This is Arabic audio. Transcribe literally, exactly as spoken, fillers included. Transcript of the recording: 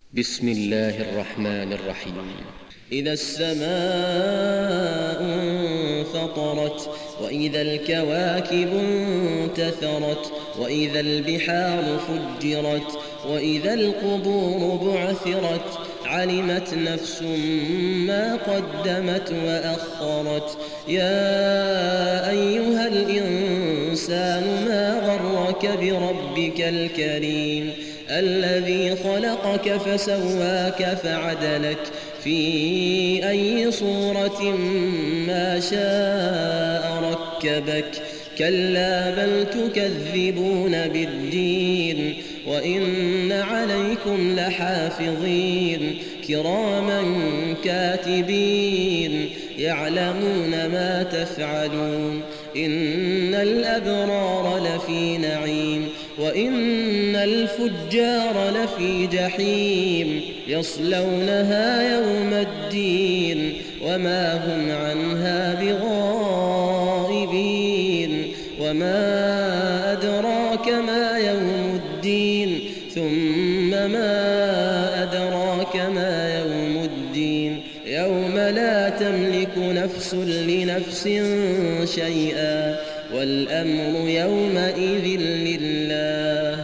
بسم الله الرحمن الرحيم. إذا السماء انفطرت وإذا الكواكب انتثرت وإذا البحار فجرت وإذا القبور بعثرت علمت نفس ما قدمت وأخرت. يا أيها الإنسان ما غرك بربك الكريم الذي خلقك فسواك فعدلك في أي صورة ما شاء ركبك. كلا بل تكذبون بالدين وإن عليكم لحافظين كراما كاتبين يعلمون ما تفعلون. إن الأبرار لفي نعيم وإن الفجار لفي جحيم يصلونها يوم الدين وما هم عنها بغائبين. وما أدراك ما يوم الدين ثم ما أدراك ما يوم الدين يوم لا تملك نفس لنفس شيئا والأمر يومئذ لله.